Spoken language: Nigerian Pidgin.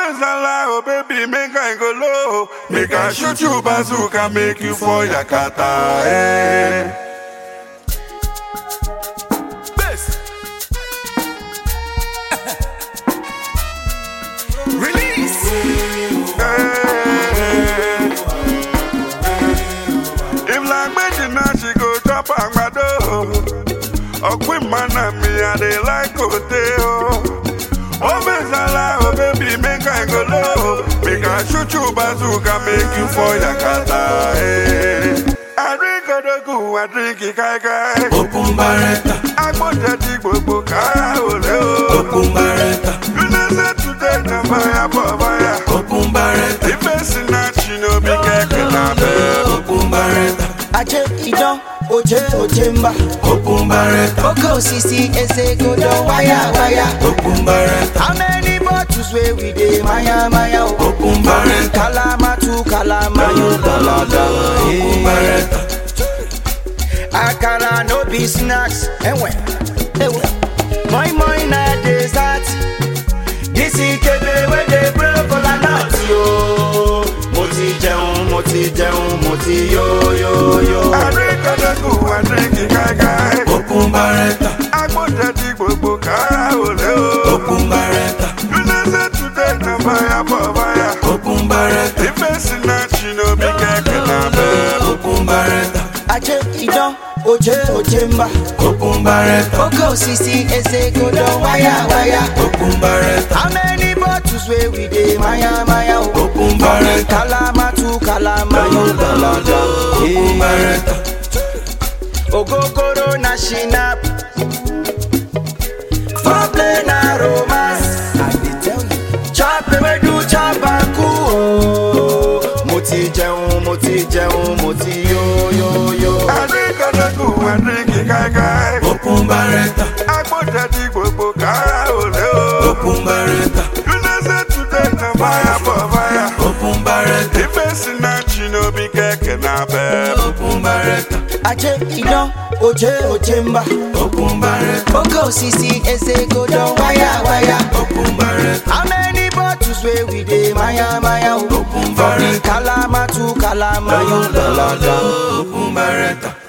Zala, oh baby, make I go low. Make I shoot you bazooka, make you for Yakata. Eh. Best. Release. If like Medina, she go drop on my door. A queen man and me, and they like hotel. Oh, Zala, oh baby, make I go low. Make I shoot you bazooka, make you for Yakata. Eh. I drink a go, I drink it, kai. Open barretta. I want that big bobo car. Open barretta. You know that today, no fire, fire. Open barretta. If it's not, you know, be careful. Open barretta. Aje idon, oje ojemba. Open barretta. Oko sisi ese godo waya. Open barretta. How many bottles where we dey maya? Open barretta. Kalama to kalama yo dalada. Open barretta. Akara no be snacks. Ewe. Moi na dessert. This is kebe where they blow kola nut yo. Moti yo. I drink a go, I drink it, kai. Open barretta. I want that big bobo car. Open barretta. You know that today, no fire. Open barretta. If it's not, you know, be careful. Open barretta. Aje idon, oje ojemba. Open barretta. Oko sisi ese godo waya. Open barretta. How many bottles where we dey maya? Open barretta. Kalama to kalama yo dalada. Open barretta. Ogogoro na shinap. Foreplay na romance. I dey tell you. Chop we do chop aku. Moti yo. I drink a go, I drink it, kai. Open barretta. I want that big bobo car. Open barretta. You know that today, no fire. Open barretta. If it's not, you know, be careful. Open barretta. Aje idon, oje ojemba. Open barretta. Oko sisi ese godo waya. Open barretta. How many bottles where we dey maya? Open barretta. Kalama to kalama yo dalada. Open barretta.